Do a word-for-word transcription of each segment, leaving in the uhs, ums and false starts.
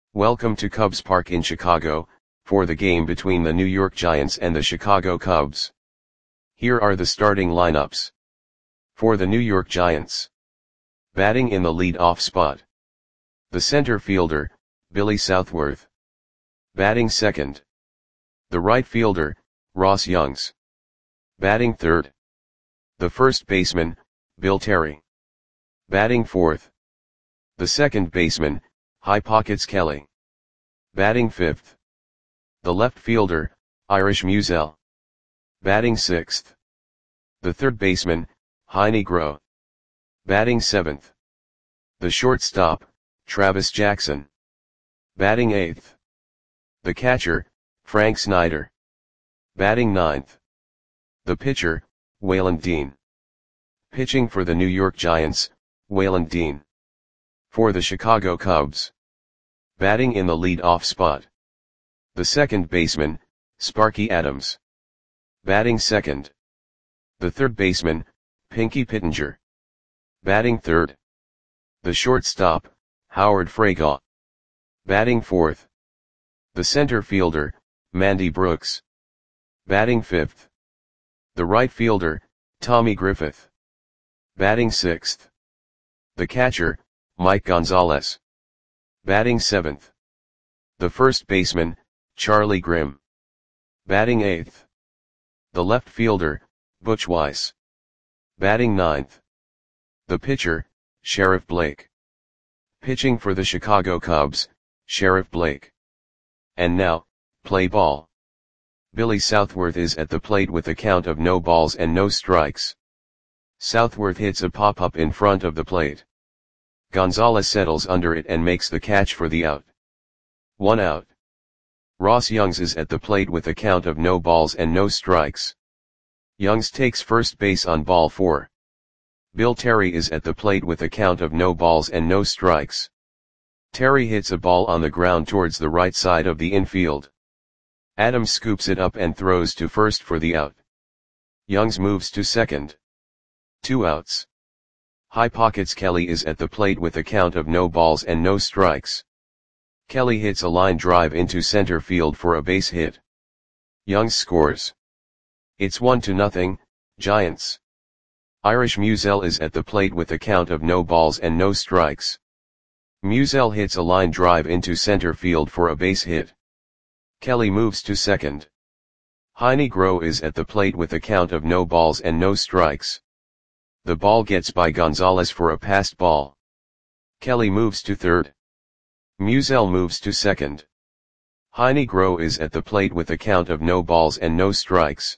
Welcome to Cubs Park in Chicago, for the game between the New York Giants and the Chicago Cubs. Here are the starting lineups. For the New York Giants. Batting in the lead-off spot. The center fielder, Billy Southworth. Batting second. The right fielder, Ross Youngs. Batting third. The first baseman, Bill Terry. Batting fourth. The second baseman, High Pockets Kelly. Batting fifth. The left fielder, Irish Musial. Batting sixth. The third baseman, Heinie Groh. Batting seventh. The shortstop, Travis Jackson. Batting eighth. The catcher, Frank Snyder. Batting ninth. The pitcher, Waylon Dean. Pitching for the New York Giants, Waylon Dean. For the Chicago Cubs. Batting in the lead-off spot. The second baseman, Sparky Adams. Batting second. The third baseman, Pinky Pittenger. Batting third. The shortstop, Howard Freygaw. Batting fourth. The center fielder, Mandy Brooks. Batting fifth. The right fielder, Tommy Griffith. Batting sixth. The catcher, Mike Gonzalez. Batting seventh. The first baseman, Charlie Grimm. Batting eighth. The left fielder, Butch Weiss. Batting ninth. The pitcher, Sheriff Blake. Pitching for the Chicago Cubs, Sheriff Blake. And now, play ball. Billy Southworth is at the plate with a count of no balls and no strikes. Southworth hits a pop-up in front of the plate. Gonzalez settles under it and makes the catch for the out. One out. Ross Youngs is at the plate with a count of no balls and no strikes. Youngs takes first base on ball four. Bill Terry is at the plate with a count of no balls and no strikes. Terry hits a ball on the ground towards the right side of the infield. Adams scoops it up and throws to first for the out. Youngs moves to second. Two outs. High Pockets Kelly is at the plate with a count of no balls and no strikes. Kelly hits a line drive into center field for a base hit. Youngs scores. It's one to nothing, Giants. Irish Musial is at the plate with a count of no balls and no strikes. Musial hits a line drive into center field for a base hit. Kelly moves to second. Heinie Groh is at the plate with a count of no balls and no strikes. The ball gets by Gonzalez for a passed ball. Kelly moves to third. Musial moves to second. Heinie Groh is at the plate with a count of no balls and no strikes.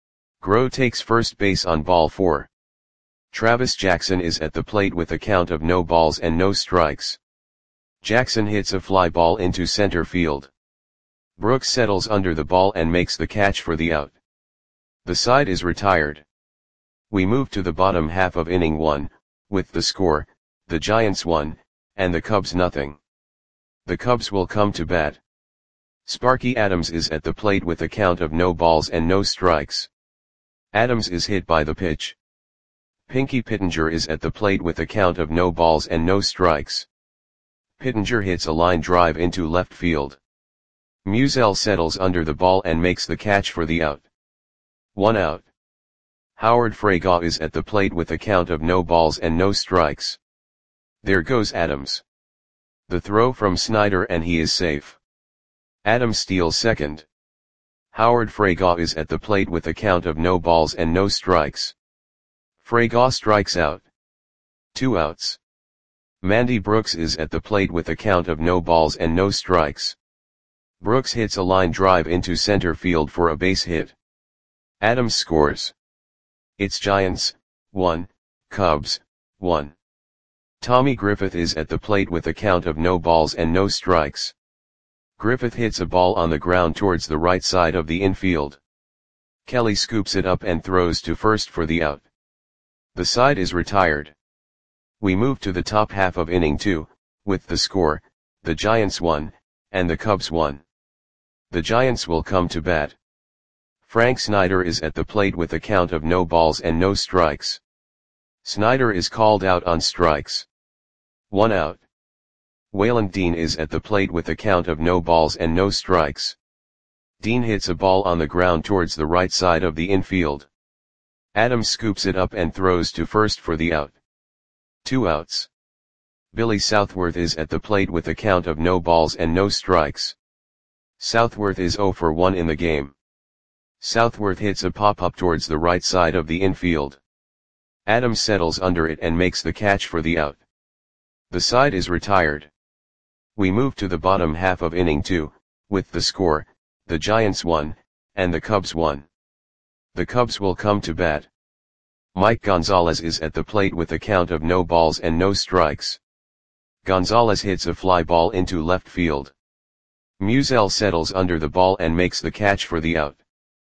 Groh takes first base on ball four. Travis Jackson is at the plate with a count of no balls and no strikes. Jackson hits a fly ball into center field. Brooks settles under the ball and makes the catch for the out. The side is retired. We move to the bottom half of inning one, with the score, the Giants one, and the Cubs nothing. The Cubs will come to bat. Sparky Adams is at the plate with a count of no balls and no strikes. Adams is hit by the pitch. Pinky Pittenger is at the plate with a count of no balls and no strikes. Pittenger hits a line drive into left field. Musial settles under the ball and makes the catch for the out. One out. Howard Freygaw is at the plate with a count of no balls and no strikes. There goes Adams. The throw from Snyder and he is safe. Adams steals second. Howard Freygaw is at the plate with a count of no balls and no strikes. Freygaw strikes out. Two outs. Mandy Brooks is at the plate with a count of no balls and no strikes. Brooks hits a line drive into center field for a base hit. Adams scores. It's Giants, one, Cubs, one. Tommy Griffith is at the plate with a count of no balls and no strikes. Griffith hits a ball on the ground towards the right side of the infield. Kelly scoops it up and throws to first for the out. The side is retired. We move to the top half of inning two, with the score, the Giants one, and the Cubs one. The Giants will come to bat. Frank Snyder is at the plate with a count of no balls and no strikes. Snyder is called out on strikes. One out. Wayland Dean is at the plate with a count of no balls and no strikes. Dean hits a ball on the ground towards the right side of the infield. Adams scoops it up and throws to first for the out. Two outs. Billy Southworth is at the plate with a count of no balls and no strikes. Southworth is oh for one in the game. Southworth hits a pop-up towards the right side of the infield. Adams settles under it and makes the catch for the out. The side is retired. We move to the bottom half of inning two, with the score, the Giants won, and the Cubs won. The Cubs will come to bat. Mike Gonzalez is at the plate with a count of no balls and no strikes. Gonzalez hits a fly ball into left field. Musial settles under the ball and makes the catch for the out.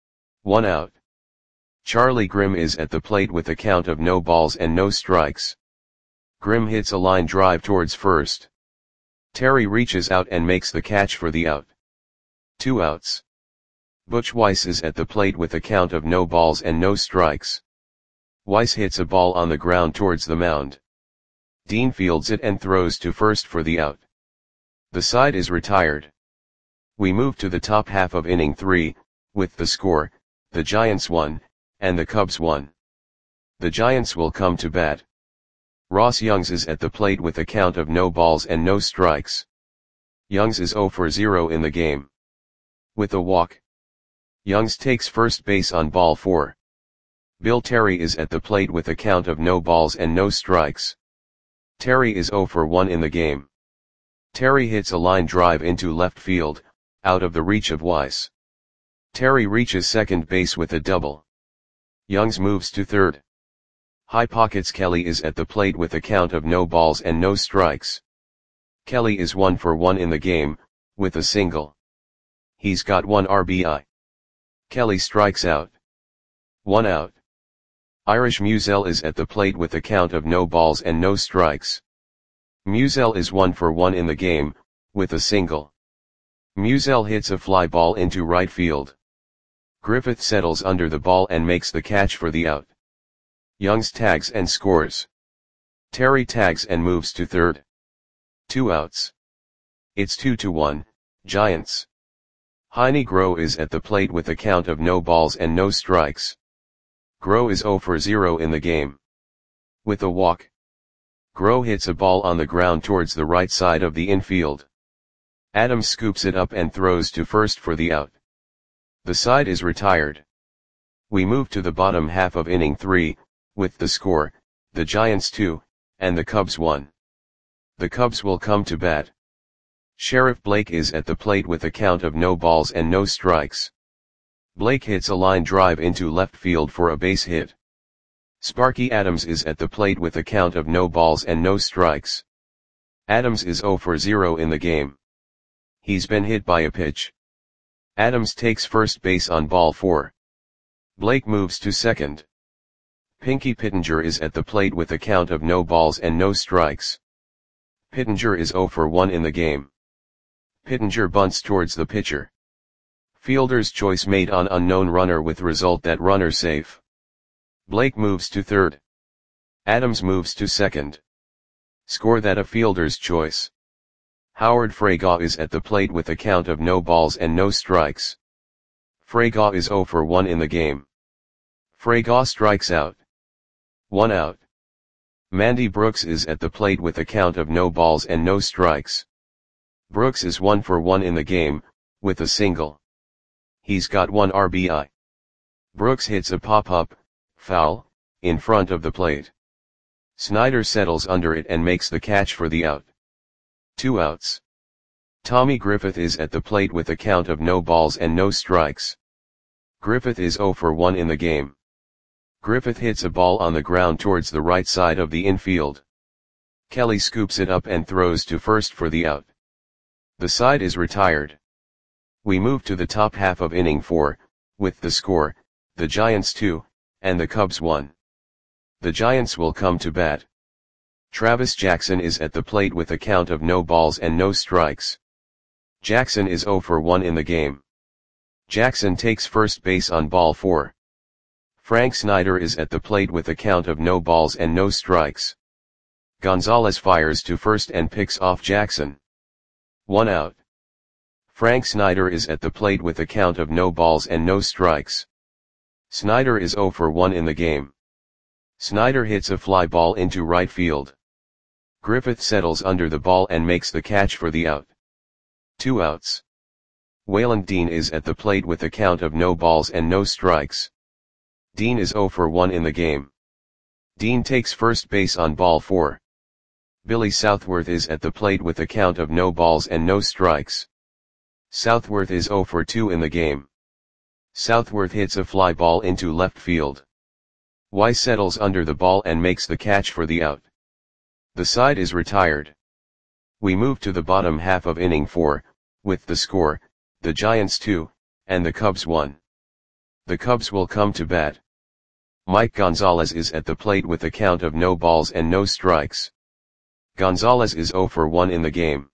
One out. Charlie Grimm is at the plate with a count of no balls and no strikes. Grimm hits a line drive towards first. Terry reaches out and makes the catch for the out. Two outs. Butch Weiss is at the plate with a count of no balls and no strikes. Weiss hits a ball on the ground towards the mound. Dean fields it and throws to first for the out. The side is retired. We move to the top half of inning three, with the score, the Giants won, and the Cubs won. The Giants will come to bat. Ross Youngs is at the plate with a count of no balls and no strikes. Youngs is oh for zero in the game. With a walk. Youngs takes first base on ball four. Bill Terry is at the plate with a count of no balls and no strikes. Terry is oh for one in the game. Terry hits a line drive into left field, out of the reach of Weiss. Terry reaches second base with a double. Youngs moves to third. High Pockets Kelly is at the plate with a count of no balls and no strikes. Kelly is one for one in the game, with a single. He's got one R B I. Kelly strikes out. One out. Irish Musial is at the plate with a count of no balls and no strikes. Musial is one for one in the game, with a single. Musial hits a fly ball into right field. Griffith settles under the ball and makes the catch for the out. Youngs tags and scores. Terry tags and moves to third. Two outs. It's two to one, Giants. Heine Groh is at the plate with a count of no balls and no strikes. Groh is oh for zero in the game. With a walk. Groh hits a ball on the ground towards the right side of the infield. Adams scoops it up and throws to first for the out. The side is retired. We move to the bottom half of inning three, with the score, the Giants two, and the Cubs one. The Cubs will come to bat. Sheriff Blake is at the plate with a count of no balls and no strikes. Blake hits a line drive into left field for a base hit. Sparky Adams is at the plate with a count of no balls and no strikes. Adams is oh for zero in the game. He's been hit by a pitch. Adams takes first base on ball four. Blake moves to second. Pinky Pittenger is at the plate with a count of no balls and no strikes. Pittenger is oh for one in the game. Pittenger bunts towards the pitcher. Fielder's choice made on unknown runner with result that runner safe. Blake moves to third. Adams moves to second. Score that a fielder's choice. Howard Freygaw is at the plate with a count of no balls and no strikes. Freygaw is oh for one in the game. Freygaw strikes out. One out. Mandy Brooks is at the plate with a count of no balls and no strikes. Brooks is one for one in the game, with a single. He's got one R B I. Brooks hits a pop-up, foul, in front of the plate. Snyder settles under it and makes the catch for the out. Two outs. Tommy Griffith is at the plate with a count of no balls and no strikes. Griffith is oh for one in the game. Griffith hits a ball on the ground towards the right side of the infield. Kelly scoops it up and throws to first for the out. The side is retired. We move to the top half of inning four, with the score, the Giants two, and the Cubs one. The Giants will come to bat. Travis Jackson is at the plate with a count of no balls and no strikes. Jackson is oh for one in the game. Jackson takes first base on ball four. Frank Snyder is at the plate with a count of no balls and no strikes. Gonzalez fires to first and picks off Jackson. One out. Frank Snyder is at the plate with a count of no balls and no strikes. Snyder is zero for one in the game. Snyder hits a fly ball into right field. Griffith settles under the ball and makes the catch for the out. Two outs. Wayland Dean is at the plate with a count of no balls and no strikes. Dean is zero for one in the game. Dean takes first base on ball four. Billy Southworth is at the plate with a count of no balls and no strikes. Southworth is zero for two in the game. Southworth hits a fly ball into left field. Weiss settles under the ball and makes the catch for the out. The side is retired. We move to the bottom half of inning four, with the score, the Giants two, and the Cubs one. The Cubs will come to bat. Mike Gonzalez is at the plate with a count of no balls and no strikes. Gonzalez is zero for one in the game.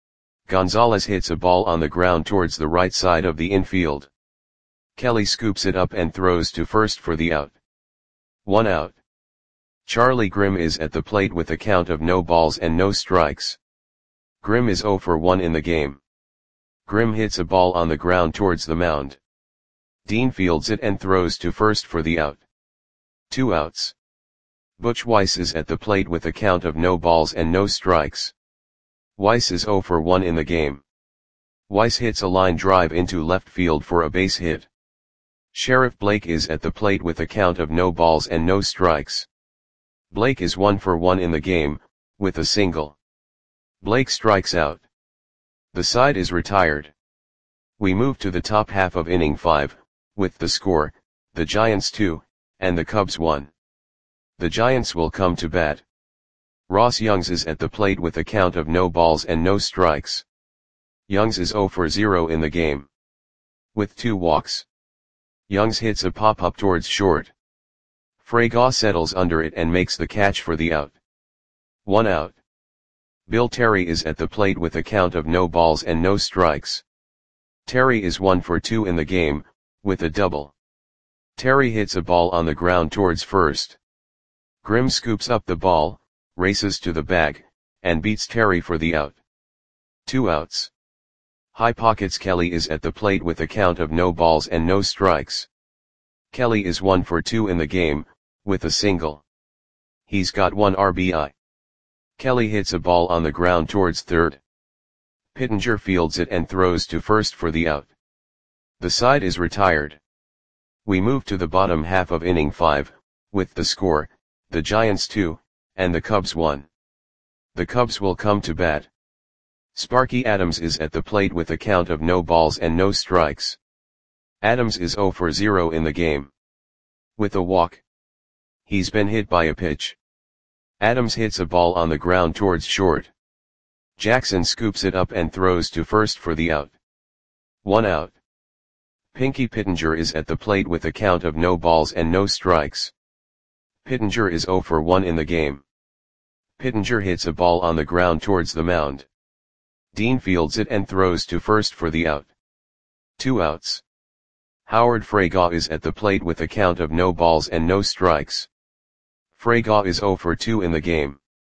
Gonzalez hits a ball on the ground towards the right side of the infield. Kelly scoops it up and throws to first for the out. One out. Charlie Grimm is at the plate with a count of no balls and no strikes. Grimm is zero for one in the game. Grimm hits a ball on the ground towards the mound. Dean fields it and throws to first for the out. Two outs. Butch Weiss is at the plate with a count of no balls and no strikes. Weiss is zero for one in the game. Weiss hits a line drive into left field for a base hit. Sheriff Blake is at the plate with a count of no balls and no strikes. Blake is one for one in the game, with a single. Blake strikes out. The side is retired. We move to the top half of inning five, with the score, the Giants two, and the Cubs one. The Giants will come to bat. Ross Youngs is at the plate with a count of no balls and no strikes. Youngs is zero for zero in the game. With two walks. Youngs hits a pop-up towards short. Fraga settles under it and makes the catch for the out. One out. Bill Terry is at the plate with a count of no balls and no strikes. Terry is one for two in the game, with a double. Terry hits a ball on the ground towards first. Grimm scoops up the ball, races to the bag, and beats Terry for the out. Two outs. High Pockets Kelly is at the plate with a count of no balls and no strikes. Kelly is one for two in the game, with a single. He's got one R B I. Kelly hits a ball on the ground towards third. Pittenger fields it and throws to first for the out. The side is retired. We move to the bottom half of inning five, with the score, the Giants two, and the Cubs one. The Cubs will come to bat. Sparky Adams is at the plate with a count of no balls and no strikes. Adams is zero for zero in the game. With a walk. He's been hit by a pitch. Adams hits a ball on the ground towards short. Jackson scoops it up and throws to first for the out. One out. Pinky Pittenger is at the plate with a count of no balls and no strikes. Pittenger is zero for one in the game. Pittenger hits a ball on the ground towards the mound. Dean fields it and throws to first for the out. Two outs. Howard Fraga is at the plate with a count of no balls and no strikes. Fraga is zero for two in the game.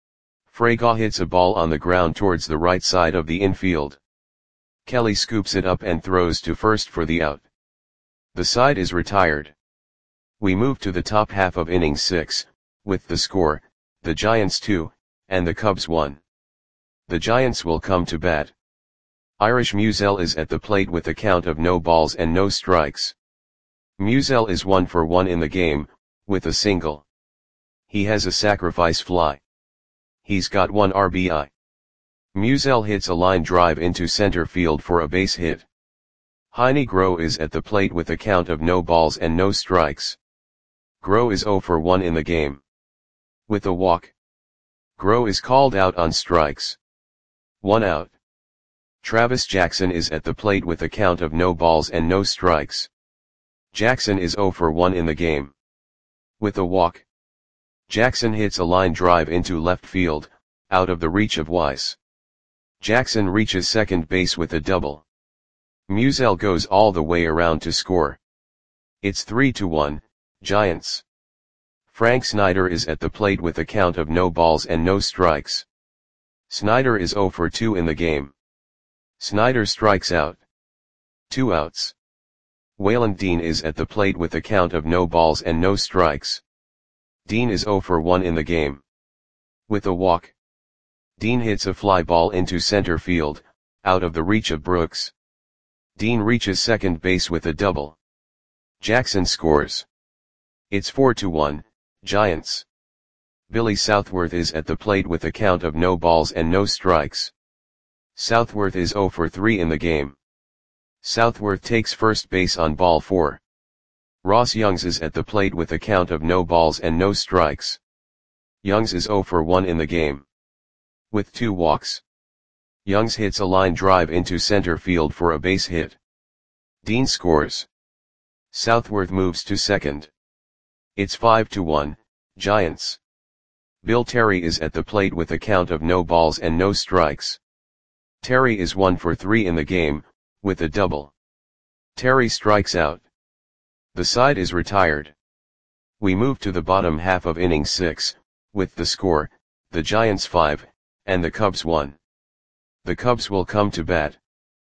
Fraga hits a ball on the ground towards the right side of the infield. Kelly scoops it up and throws to first for the out. The side is retired. We move to the top half of inning six, with the score, the Giants two, and the Cubs one. The Giants will come to bat. Irish Musiel is at the plate with a count of no balls and no strikes. Musiel is one for one in the game, with a single. He has a sacrifice fly. He's got one R B I. Musiel hits a line drive into center field for a base hit. Heine Groh is at the plate with a count of no balls and no strikes. Groh is zero for one in the game. With a walk. Groh is called out on strikes. One out. Travis Jackson is at the plate with a count of no balls and no strikes. Jackson is zero for one in the game. With a walk. Jackson hits a line drive into left field, out of the reach of Weiss. Jackson reaches second base with a double. Musiel goes all the way around to score. It's three to one, Giants. Frank Snyder is at the plate with a count of no balls and no strikes. Snyder is zero for two in the game. Snyder strikes out. Two outs. Waylon Dean is at the plate with a count of no balls and no strikes. Dean is oh for one in the game. With a walk, Dean hits a fly ball into center field, out of the reach of Brooks. Dean reaches second base with a double. Jackson scores. It's four to one, Giants. Billy Southworth is at the plate with a count of no balls and no strikes. Southworth is oh for three in the game. Southworth takes first base on ball four. Ross Youngs is at the plate with a count of no balls and no strikes. Youngs is oh for one in the game. With two walks, Youngs hits a line drive into center field for a base hit. Dean scores. Southworth moves to second. It's five to one, Giants. Bill Terry is at the plate with a count of no balls and no strikes. Terry is one for three in the game, with a double. Terry strikes out. The side is retired. We move to the bottom half of inning six, with the score, the Giants five, and the Cubs one. The Cubs will come to bat.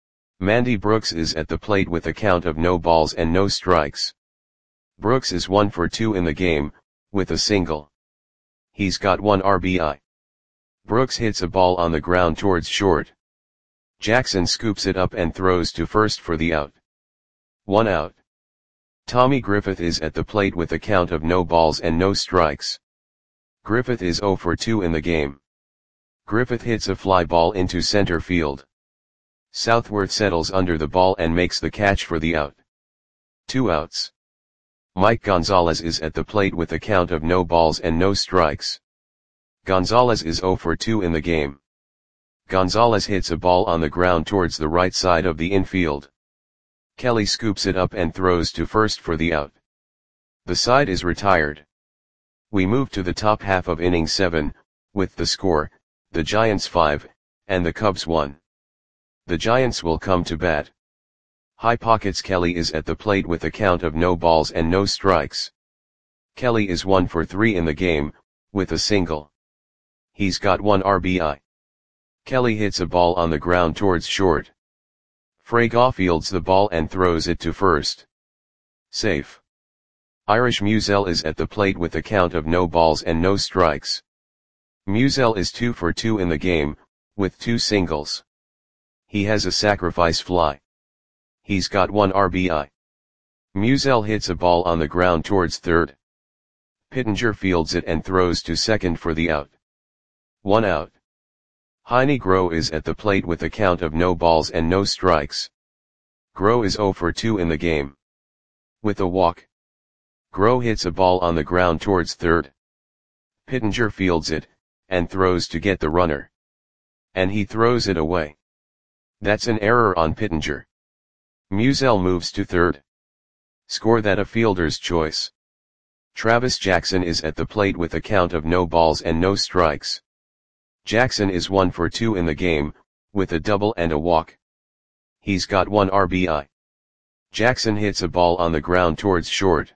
Mandy Brooks is at the plate with a count of no balls and no strikes. Brooks is one for two in the game, with a single. He's got one R B I. Brooks hits a ball on the ground towards short. Jackson scoops it up and throws to first for the out. One out. Tommy Griffith is at the plate with a count of no balls and no strikes. Griffith is oh for two in the game. Griffith hits a fly ball into center field. Southworth settles under the ball and makes the catch for the out. Two outs. Mike Gonzalez is at the plate with a count of no balls and no strikes. Gonzalez is oh for two in the game. Gonzalez hits a ball on the ground towards the right side of the infield. Kelly scoops it up and throws to first for the out. The side is retired. We move to the top half of inning seven, with the score, the Giants five, and the Cubs one. The Giants will come to bat. High Pockets Kelly is at the plate with a count of no balls and no strikes. Kelly is one for three in the game, with a single. He's got one R B I. Kelly hits a ball on the ground towards short. Fragoff fields the ball and throws it to first. Safe. Irish Musial is at the plate with a count of no balls and no strikes. Musial is two for two in the game, with two singles. He has a sacrifice fly. He's got one R B I. Musial hits a ball on the ground towards third. Pittenger fields it and throws to second for the out. One out. Heine Groh is at the plate with a count of no balls and no strikes. Groh is oh for two in the game. With a walk, Groh hits a ball on the ground towards third. Pittenger fields it, and throws to get the runner. And he throws it away. That's an error on Pittenger. Musial moves to third. Score that a fielder's choice. Travis Jackson is at the plate with a count of no balls and no strikes. Jackson is one for two in the game, with a double and a walk. He's got one R B I. Jackson hits a ball on the ground towards short.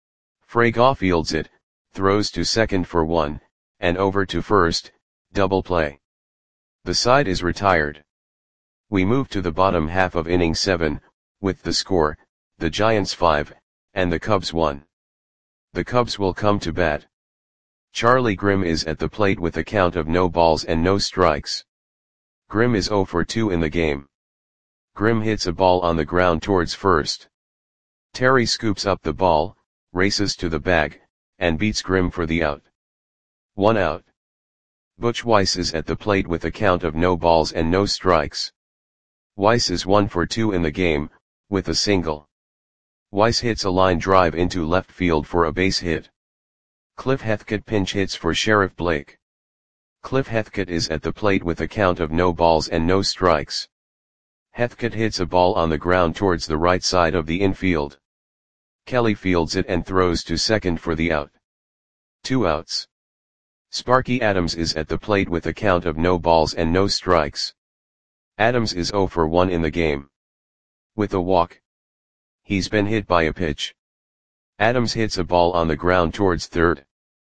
Fragoff fields it, throws to second for one, and over to first, double play. The side is retired. We move to the bottom half of inning seven, with the score, the Giants five, and the Cubs one. The Cubs will come to bat. Charlie Grimm is at the plate with a count of no balls and no strikes. Grimm is oh for two in the game. Grimm hits a ball on the ground towards first. Terry scoops up the ball, races to the bag, and beats Grimm for the out. One out. Butch Weiss is at the plate with a count of no balls and no strikes. Weiss is one for two in the game, with a single. Weiss hits a line drive into left field for a base hit. Cliff Heathcote pinch hits for Sheriff Blake. Cliff Heathcote is at the plate with a count of no balls and no strikes. Heathcote hits a ball on the ground towards the right side of the infield. Kelly fields it and throws to second for the out. Two outs. Sparky Adams is at the plate with a count of no balls and no strikes. Adams is oh for one in the game. With a walk. He's been hit by a pitch. Adams hits a ball on the ground towards third.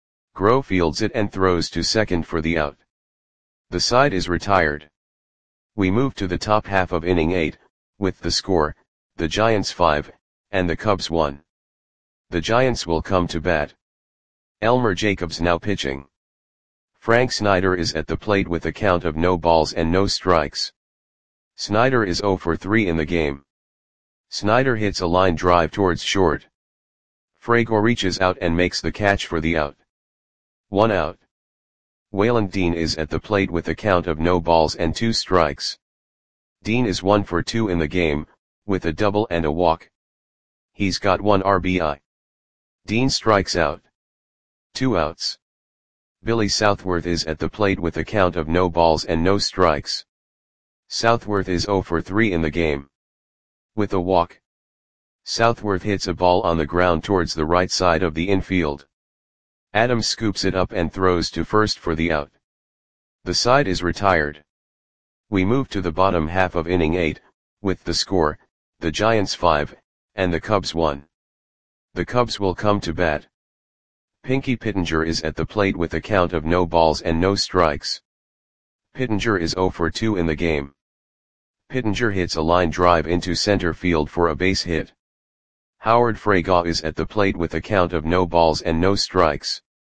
Groh fields it and throws to second for the out. The side is retired. We move to the top half of inning eight, with the score, the Giants five, and the Cubs one. The Giants will come to bat. Elmer Jacobs now pitching. Frank Snyder is at the plate with a count of no balls and no strikes. Snyder is oh for three in the game. Snyder hits a line drive towards short. Frago reaches out and makes the catch for the out. One out. Waylon Dean is at the plate with a count of no balls and two strikes. Dean is one for two in the game, with a double and a walk. He's got one R B I. Dean strikes out. Two outs. Billy Southworth is at the plate with a count of no balls and no strikes. Southworth is oh for three in the game. With a walk. Southworth hits a ball on the ground towards the right side of the infield. Adams scoops it up and throws to first for the out. The side is retired. We move to the bottom half of inning eight, with the score, the Giants five, and the Cubs one. The Cubs will come to bat. Pinky Pittenger is at the plate with a count of no balls and no strikes. Pittenger is oh for two in the game. Pittenger hits a line drive into center field for a base hit. Howard Fraga is at the plate with a count of no balls and no strikes.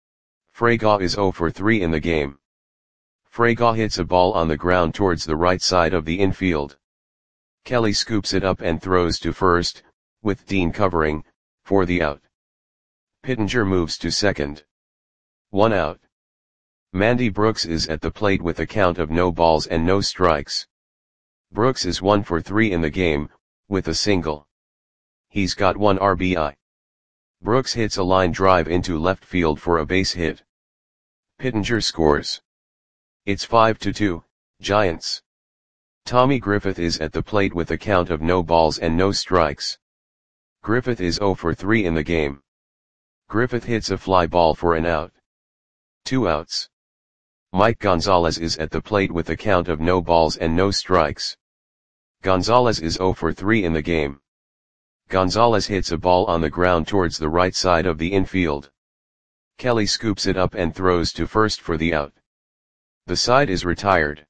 Fraga is oh for three in the game. Fraga hits a ball on the ground towards the right side of the infield. Kelly scoops it up and throws to first, with Dean covering, for the out. Pittenger moves to second. One out. Mandy Brooks is at the plate with a count of no balls and no strikes. Brooks is one for three in the game, with a single. He's got one R B I. Brooks hits a line drive into left field for a base hit. Pittenger scores. It's five to two, Giants. Tommy Griffith is at the plate with a count of no balls and no strikes. Griffith is oh for three in the game. Griffith hits a fly ball for an out. Two outs. Mike Gonzalez is at the plate with a count of no balls and no strikes. Gonzalez is oh for three in the game. Gonzalez hits a ball on the ground towards the right side of the infield. Kelly scoops it up and throws to first for the out. The side is retired.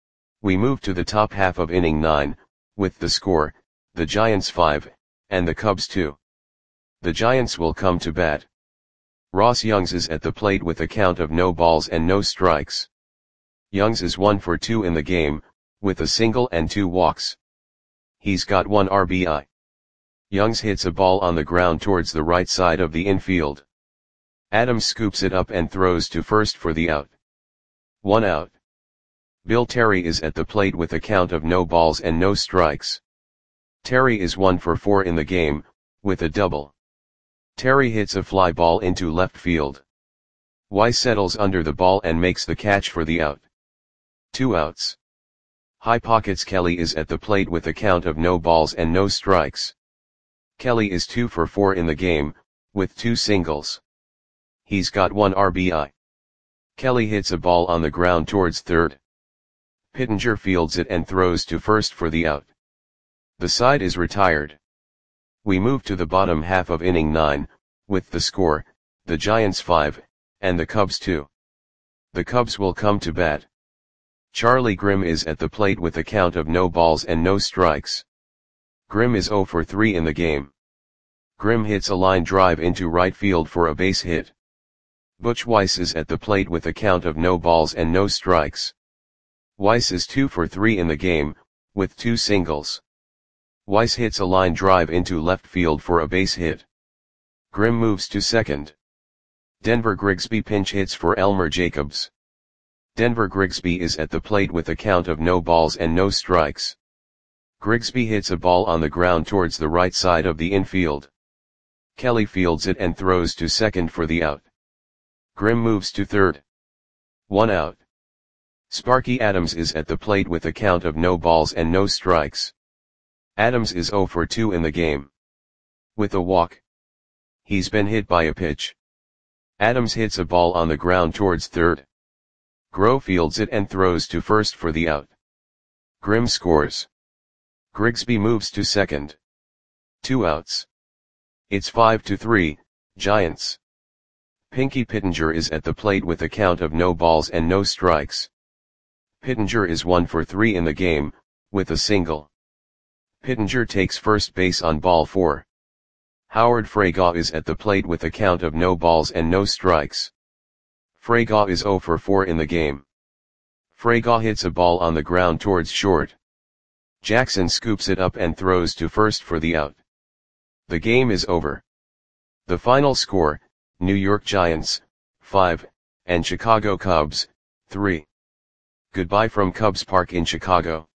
We move to the top half of inning nine, with the score, the Giants five, and the Cubs two. The Giants will come to bat. Ross Youngs is at the plate with a count of no balls and no strikes. Youngs is one for two in the game, with a single and two walks. He's got one R B I. Youngs hits a ball on the ground towards the right side of the infield. Adams scoops it up and throws to first for the out. One out. Bill Terry is at the plate with a count of no balls and no strikes. Terry is one for four in the game, with a double. Terry hits a fly ball into left field. Weiss settles under the ball and makes the catch for the out. Two outs. High Pockets Kelly is at the plate with a count of no balls and no strikes. Kelly is two for four in the game, with two singles. He's got one R B I. Kelly hits a ball on the ground towards third. Pittenger fields it and throws to first for the out. The side is retired. We move to the bottom half of inning nine, with the score, the Giants five, and the Cubs two. The Cubs will come to bat. Charlie Grimm is at the plate with a count of no balls and no strikes. Grimm is oh for three in the game. Grimm hits a line drive into right field for a base hit. Butch Weiss is at the plate with a count of no balls and no strikes. Weiss is two for three in the game, with two singles. Weiss hits a line drive into left field for a base hit. Grimm moves to second. Denver Grigsby pinch hits for Elmer Jacobs. Denver Grigsby is at the plate with a count of no balls and no strikes. Grigsby hits a ball on the ground towards the right side of the infield. Kelly fields it and throws to second for the out. Grimm moves to third. One out. Sparky Adams is at the plate with a count of no balls and no strikes. Adams is oh for two in the game. With a walk. He's been hit by a pitch. Adams hits a ball on the ground towards third. Groh fields it and throws to first for the out. Grimm scores. Grigsby moves to second. Two outs. It's five to three, Giants. Pinky Pittenger is at the plate with a count of no balls and no strikes. Pittenger is one for three in the game, with a single. Pittenger takes first base on ball four. Howard Fraga is at the plate with a count of no balls and no strikes. Fraga is zero for four in the game. Fraga hits a ball on the ground towards short. Jackson scoops it up and throws to first for the out. The game is over. The final score, New York Giants, five, and Chicago Cubs, three. Goodbye from Cubs Park in Chicago.